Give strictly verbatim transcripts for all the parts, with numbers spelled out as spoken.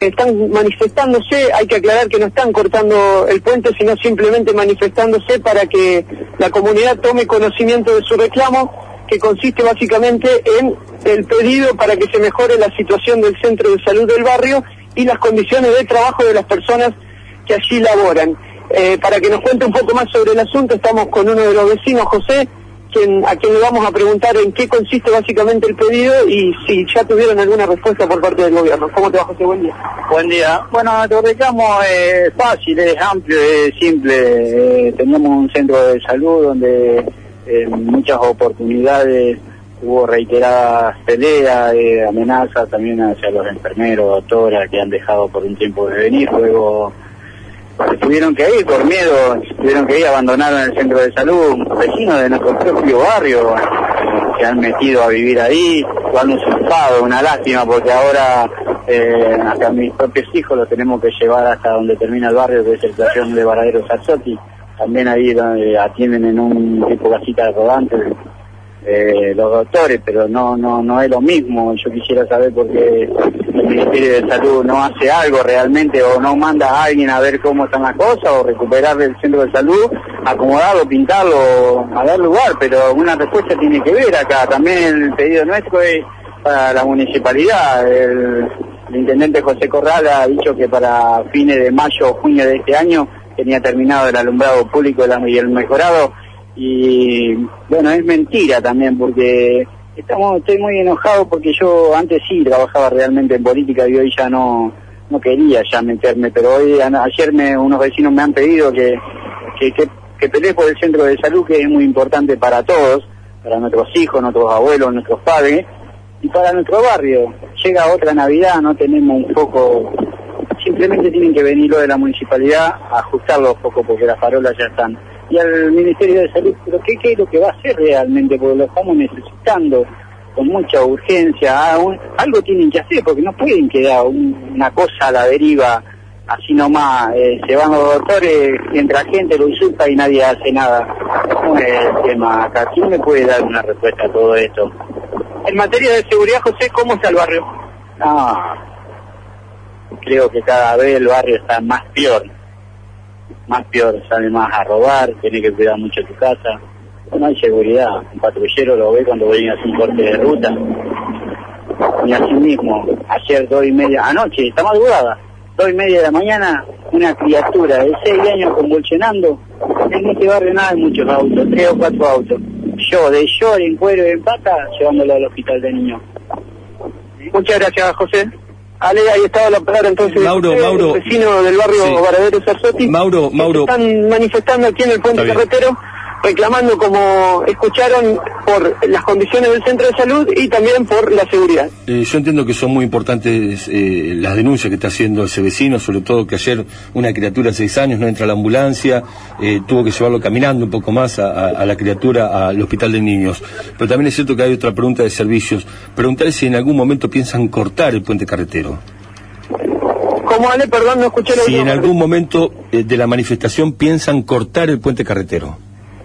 Están manifestándose, hay que aclarar que no están cortando el puente, sino simplemente manifestándose para que la comunidad tome conocimiento de su reclamo, que consiste básicamente en el pedido para que se mejore la situación del centro de salud del barrio y las condiciones de trabajo de las personas que allí laboran. Eh, para que nos cuente un poco más sobre el asunto, estamos con uno de los vecinos, José, quien, a quien le vamos a preguntar en qué consiste básicamente el pedido y si ya tuvieron alguna respuesta por parte del gobierno. ¿Cómo te va, José? Buen día. Buen día. Bueno, nuestro reclamo es fácil, es amplio, es simple. Eh, teníamos un centro de salud donde en muchas oportunidades hubo reiteradas peleas, eh, amenazas también hacia los enfermeros, doctoras que han dejado por un tiempo de venir, luego tuvieron que ir por miedo, tuvieron que ir, abandonaron el centro de salud, vecinos de nuestro propio barrio se han metido a vivir ahí, lo han usurpado, una lástima porque ahora eh, hasta mis propios hijos los tenemos que llevar hasta donde termina el barrio, que es el estación de Varadero Sarzotti, también ahí donde atienden en un tipo casita de rodantes eh, los doctores, pero no no no es lo mismo. Yo quisiera saber por qué el Ministerio de Salud no hace algo realmente, o no manda a alguien a ver cómo están las cosas, o recuperar el centro de salud, acomodarlo, pintarlo, a dar lugar, pero una respuesta tiene que ver acá. También el pedido nuestro es para la municipalidad. El, el intendente José Corral ha dicho que para fines de mayo o junio de este año tenía terminado el alumbrado público y el mejorado, y bueno, es mentira también, porque estamos estoy muy enojado porque yo antes sí trabajaba realmente en política y hoy ya no no quería ya meterme, pero hoy ayer me, unos vecinos me han pedido que que, que que pelee por el centro de salud, que es muy importante para todos, para nuestros hijos, nuestros abuelos, nuestros padres y para nuestro barrio. Llega otra Navidad, no tenemos un foco, simplemente tienen que venir lo de la municipalidad a ajustar los focos porque las farolas ya están. Y al Ministerio de Salud, pero ¿qué, qué es lo que va a hacer realmente? Porque lo estamos necesitando con mucha urgencia. Algo tienen que hacer, porque no pueden quedar un, una cosa a la deriva, así nomás. Eh, se van los doctores, entra gente, lo insulta y nadie hace nada. ¿Cómo es el tema acá? ¿Quién me puede dar una respuesta a todo esto? En materia de seguridad, José, ¿cómo está el barrio? No, creo que cada vez el barrio está más peor. Más peor, sale más a robar, tiene que cuidar mucho tu casa, no hay seguridad, un patrullero lo ve cuando viene a hacer un corte de ruta, y así mismo, ayer dos y media, anoche, esta madrugada, dos y media de la mañana, una criatura de seis años convulsionando, en este barrio nada, hay muchos autos, tres o cuatro autos, yo de short, en cuero y en pata, llevándolo al hospital de niños. Muchas gracias, José. Ale, ahí estaba la palabra entonces. Mauro, José, Mauro. el vecino del barrio Sí. Varadero Sarzotti. Mauro, Mauro. Están manifestando aquí en el puente carretero, reclamando, como escucharon, por las condiciones del centro de salud y también por la seguridad. Eh, yo entiendo que son muy importantes eh, las denuncias que está haciendo ese vecino, sobre todo que ayer una criatura de seis años no entra a la ambulancia, eh, tuvo que llevarlo caminando un poco más a, a, a la criatura al hospital de niños. Pero también es cierto que hay otra pregunta de servicios. Preguntarle si en algún momento piensan cortar el puente carretero. ¿Cómo, Ale? Perdón, no escuché lo Si en último. algún momento eh, de la manifestación piensan cortar el puente carretero.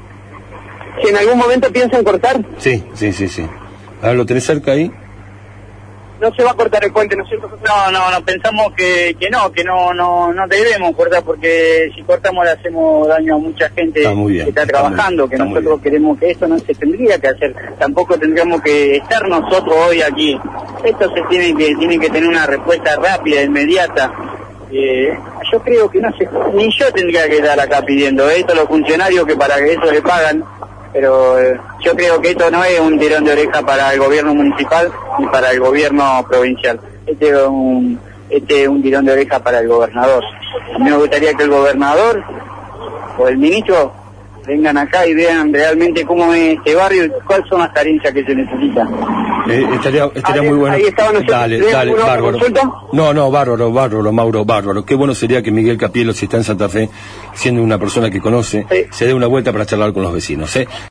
Si en algún momento piensan cortar, Sí, sí, sí, sí. Ahora, ¿lo tenés cerca ahí? no se va a cortar el puente, ¿no es cierto, José? No, no, no, pensamos que, que no, que no, no, no debemos cortar, porque si cortamos le hacemos daño a mucha gente Está muy bien, que está, está trabajando, muy bien, que está muy nosotros queremos que esto no se tendría que hacer, tampoco tendríamos que estar nosotros hoy aquí. Esto se tiene que, tiene que tener una respuesta rápida, inmediata. Eh, yo creo que no sé, ni yo tendría que estar acá pidiendo esto, los funcionarios que para que eso le pagan, pero eh, yo creo que esto no es un tirón de oreja para el gobierno municipal ni para el gobierno provincial. Este es un, este es un tirón de oreja para el gobernador. A mí me gustaría que el gobernador o el ministro vengan acá y vean realmente cómo es este barrio y cuáles son las carencias que se necesitan. Eh, estaría estaría Ale, muy bueno. ahí estaban nosotros. Dale, ¿Tienen dale, alguna otra bárbaro. consulta? No, no, bárbaro, bárbaro, Mauro, bárbaro. Qué bueno sería que Miguel Capielo, si está en Santa Fe, siendo una persona que conoce, Sí. se dé una vuelta para charlar con los vecinos, ¿eh?